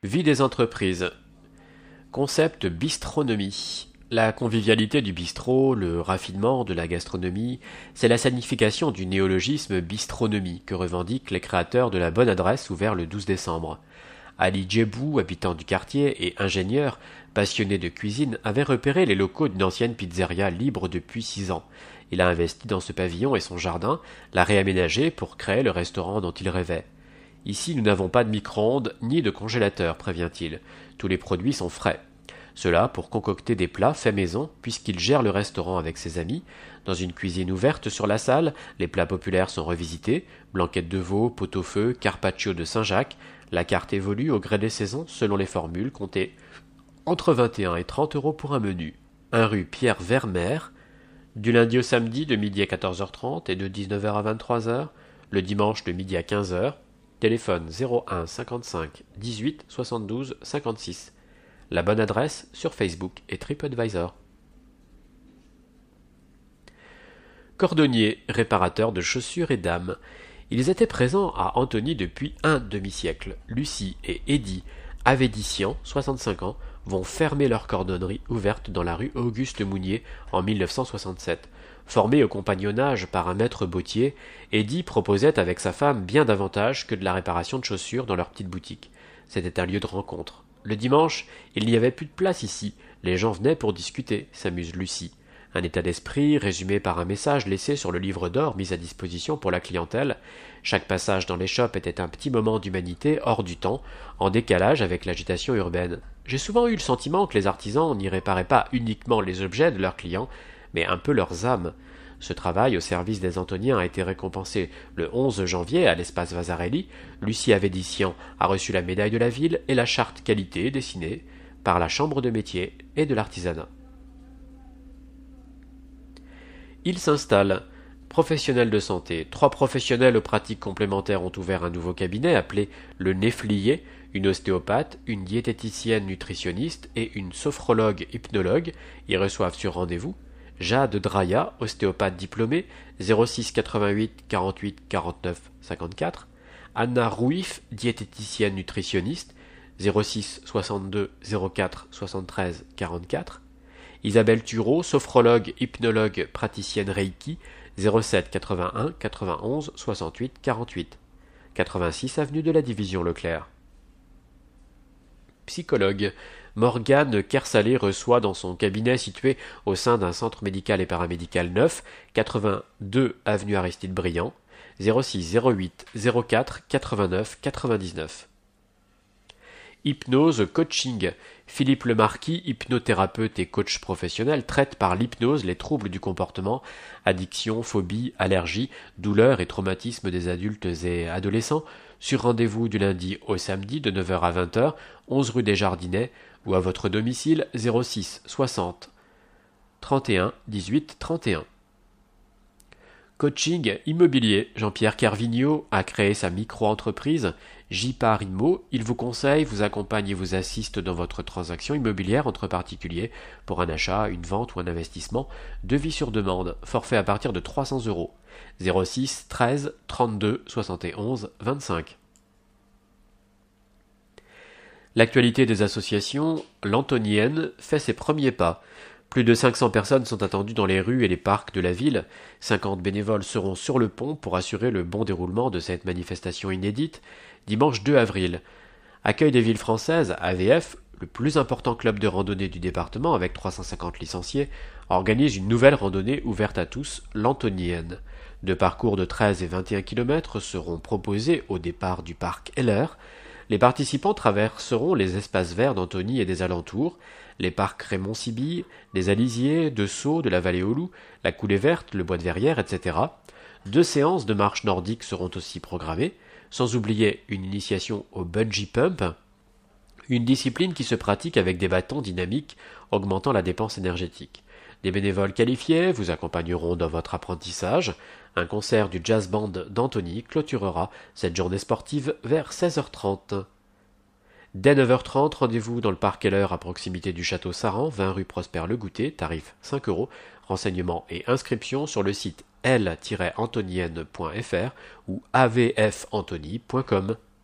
Vie des entreprises. Concept bistronomie. La convivialité du bistrot, le raffinement de la gastronomie, c'est la signification du néologisme bistronomie que revendiquent les créateurs de la bonne adresse ouvert le 12 décembre. Ali Djebou, habitant du quartier et ingénieur, passionné de cuisine, avait repéré les locaux d'une ancienne pizzeria libre depuis 6 ans. Il a investi dans ce pavillon et son jardin, l'a réaménagé pour créer le restaurant dont il rêvait. Ici, nous n'avons pas de micro-ondes ni de congélateur, prévient-il. Tous les produits sont frais. Cela pour concocter des plats faits maison, puisqu'il gère le restaurant avec ses amis. Dans une cuisine ouverte sur la salle, les plats populaires sont revisités, blanquette de veau, pot-au-feu, carpaccio de Saint-Jacques. La carte évolue au gré des saisons selon les formules comptées entre 21 et 30 euros pour un menu. 1 rue Pierre Vermeer, du lundi au samedi de midi à 14h30 et de 19h à 23h, le dimanche de midi à 15h, téléphone 01 55 18 72 56. La bonne adresse sur Facebook et TripAdvisor. Cordonniers, réparateurs de chaussures et dames. Ils étaient présents à Antony depuis un demi-siècle. Lucie et Eddy, avédiciens, 65 ans, vont fermer leur cordonnerie ouverte dans la rue Auguste Mounier en 1967. Formé au compagnonnage par un maître bottier, Eddy proposait avec sa femme bien davantage que de la réparation de chaussures dans leur petite boutique. C'était un lieu de rencontre. Le dimanche, il n'y avait plus de place ici. Les gens venaient pour discuter, s'amuse Lucie. Un état d'esprit résumé par un message laissé sur le livre d'or mis à disposition pour la clientèle. Chaque passage dans les shops était un petit moment d'humanité hors du temps, en décalage avec l'agitation urbaine. J'ai souvent eu le sentiment que les artisans n'y réparaient pas uniquement les objets de leurs clients, mais un peu leurs âmes. Ce travail au service des Antoniens a été récompensé le 11 janvier à l'espace Vasarely. Lucie Avédician a reçu la médaille de la ville et la charte qualité dessinée par la Chambre de métier et de l'artisanat. Il s'installe. Professionnels de santé. 3 professionnels aux pratiques complémentaires ont ouvert un nouveau cabinet appelé le Néflier, une ostéopathe, une diététicienne nutritionniste et une sophrologue hypnologue. Ils reçoivent sur rendez-vous Jade Draya, ostéopathe diplômée, 06 88 48 49 54. Anna Rouif, diététicienne nutritionniste, 06 62 04 73 44. Isabelle Thureau, sophrologue, hypnologue, praticienne Reiki, 07 81 91 68 48. 86 avenue de la Division Leclerc. Psychologue. Morgane Kersalé reçoit dans son cabinet situé au sein d'un centre médical et paramédical neuf, 82 avenue Aristide Briand, 06 08 04 89 99. Hypnose coaching. Philippe Lemarquis, hypnothérapeute et coach professionnel, traite par l'hypnose les troubles du comportement, addiction, phobie, allergies, douleurs et traumatismes des adultes et adolescents, sur rendez-vous du lundi au samedi de 9h à 20h, 11 rue des Jardinets, ou à votre domicile 06 60 31 18 31. Coaching immobilier. Jean-Pierre Carvigno a créé sa micro-entreprise J-Par Immo. Il vous conseille, vous accompagne et vous assiste dans votre transaction immobilière entre particuliers pour un achat, une vente ou un investissement. Devis sur demande. Forfait à partir de 300 euros. 06 13 32 71 25. L'actualité des associations, l'Antonienne fait ses premiers pas. Plus de 500 personnes sont attendues dans les rues et les parcs de la ville. 50 bénévoles seront sur le pont pour assurer le bon déroulement de cette manifestation inédite, dimanche 2 avril. Accueil des villes françaises, AVF, le plus important club de randonnée du département avec 350 licenciés, organise une nouvelle randonnée ouverte à tous, l'Antonienne. 2 parcours de 13 et 21 km seront proposés au départ du parc Heller. Les participants traverseront les espaces verts d'Antony et des alentours, les parcs Raymond-Sibille, des Alisiers, de Sceaux, de la Vallée aux Loups, la Coulée Verte, le Bois de Verrières, etc. 2 séances de marche nordique seront aussi programmées, sans oublier une initiation au bungee pump, une discipline qui se pratique avec des bâtons dynamiques augmentant la dépense énergétique. Des bénévoles qualifiés vous accompagneront dans votre apprentissage. Un concert du jazz band d'Antony clôturera cette journée sportive vers 16h30. Dès 9h30, rendez-vous dans le parc Heller à proximité du château Saran, 20 rue Prosper Le Goûter, tarif 5 euros. Renseignements et inscriptions sur le site l-antonienne.fr ou avfantony.com.